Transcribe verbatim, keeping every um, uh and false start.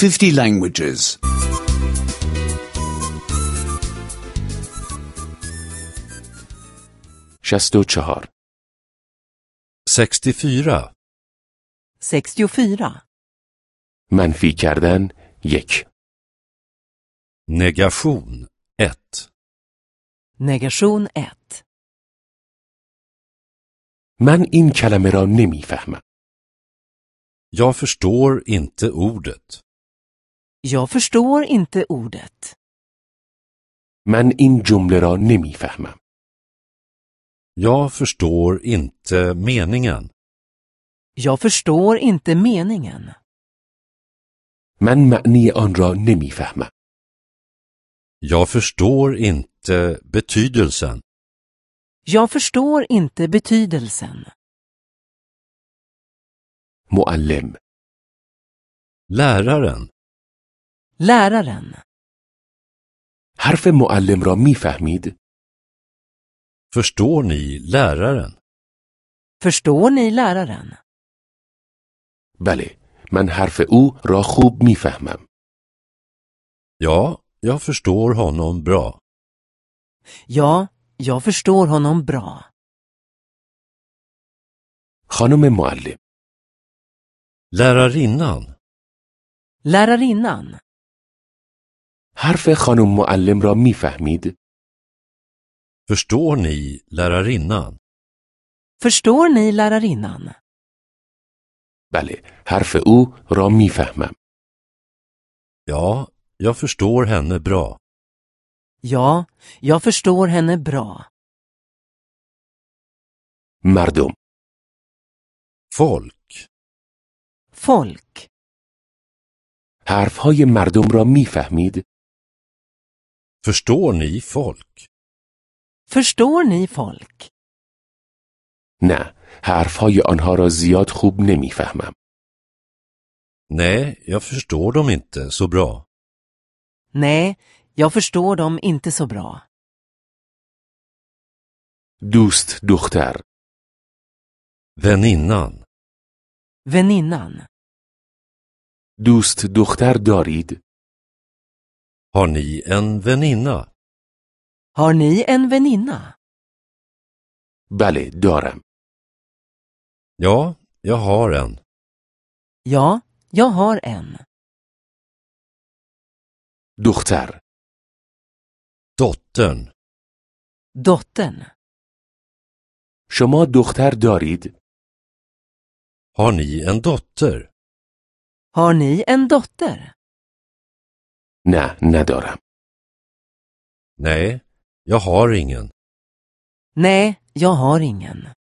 fifty languages. شصت و چهار. sextiofyra. sextiofyra. منفی کردن یک. Negation ett. Negation ett. من این کلمه را نمیفهمم. Jag förstår inte ordet. Jag förstår inte ordet. من این جمله را نمیفهمم. Jag förstår inte meningen. Jag förstår inte meningen. من معنی آن را نمیفهمم. Jag förstår inte betydelsen. Jag förstår inte betydelsen. معلم. Läraren. Läraren. حرف معلم را میفهمید؟ Förstår ni läraren? Förstår ni läraren? بله، من حرف او را خوب میفهمم. Ja, jag förstår honom bra. Ja, jag förstår honom bra. خانم معلم. Lärarinnan. Lärarinnan. حرف خانم معلم را میفهمید؟ Förstår ni lärarinnan? Förstår ni lärarinnan? بله، حرف او را میفهمم. Ja, jag förstår henne bra. Ja, jag förstår henne bra. مردم. Folk. Folk. حرفهای مردم را میفهمید؟ Förstår ni folk? Förstår ni folk? نه، حرفهای آنها را زیاد خوب نمیفهمم. Nej, jag förstår dem inte så bra. Nej, jag förstår dem inte så bra. دوست دختر. Väninnan. Väninnan. دوست دختر دارید؟ Har ni en väninna? Har ni en väninna? بله، دارم. Ja, jag har en. Ja, jag har en. دختر. Dottern. Dottern. شما دختر دارید؟ Har ni en dotter? Har ni en dotter? نه، ندارم. Nej, jag har ingen. Nej, jag har ingen.